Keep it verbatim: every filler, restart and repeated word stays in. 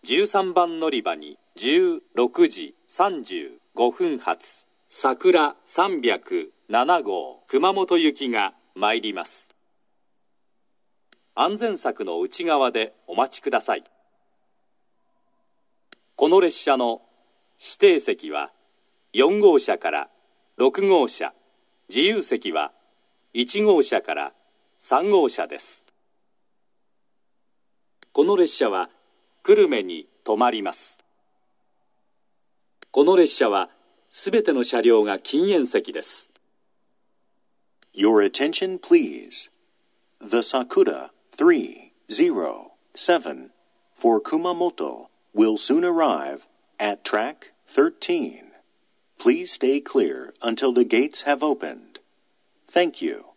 じゅうさんばん乗り場にじゅうろくじさんじゅうごふん発桜さんびゃくななごう熊本行きが参ります。安全柵の内側でお待ちください。この列車の指定席はよんごうしゃからろくごうしゃ、自由席はいちごうしゃからさんごうしゃです。この列車は久留米に止まります。この列車はすべての車両が禁煙席です。 Your attention, please. The Sakura three zero seven for Kumamoto will soon arrive at track thirteen. Please stay clear until the gates have opened. Thank you.